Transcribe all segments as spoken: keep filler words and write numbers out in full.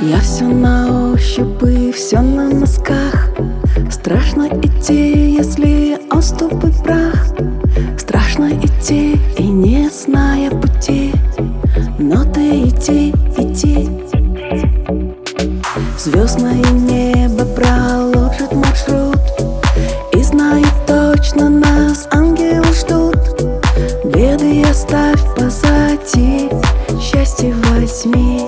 Я все на ощупь и все на носках. Страшно идти, если он ступит в прах. Страшно идти и не зная пути, но ты иди, иди. Звездное небо проложит маршрут, и знаю точно, нас ангелы ждут. Беды оставь позади, счастье возьми.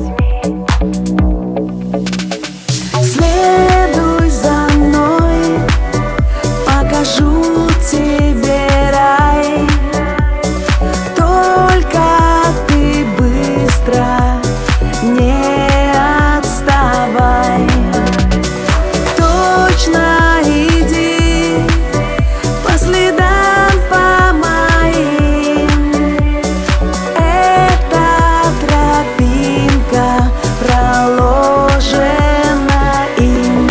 Следуй за мной, покажу тебе рай. Только ты быстро не отставай. Точно иди по следам, по моим. Эта тропинка проложена им.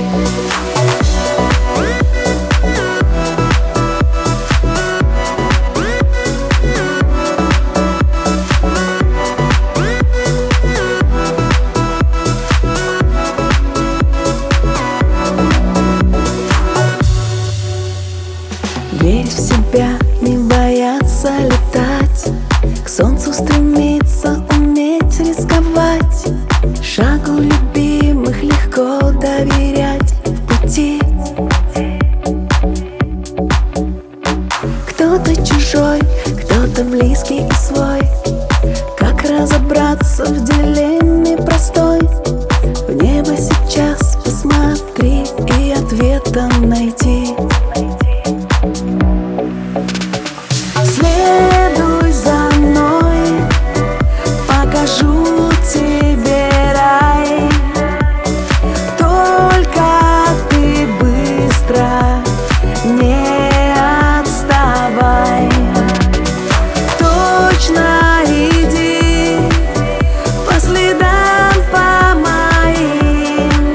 Верь в себя, не бояться летать, к солнцу стремиться, уметь рисковать. Шагу любимых легко доверять в пути. Кто-то чужой, кто-то близкий и свой. Как разобраться в дилемме простой? В небо сейчас посмотри и ответа найди. Следуй за мной, покажу тебе рай. Только ты быстро не отставай. Точно иди по следам, по моим.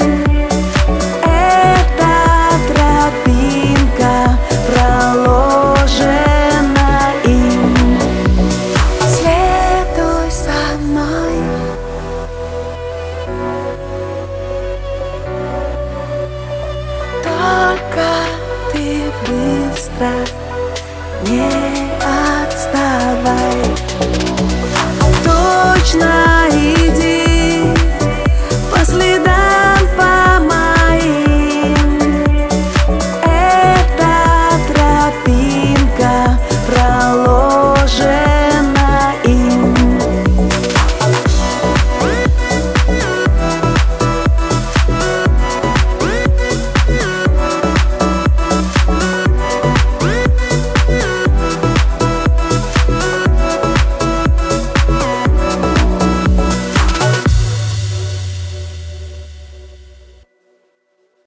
Эта тропинка проложена им. Следуй за мной. Только ты быстро не отставай. Точно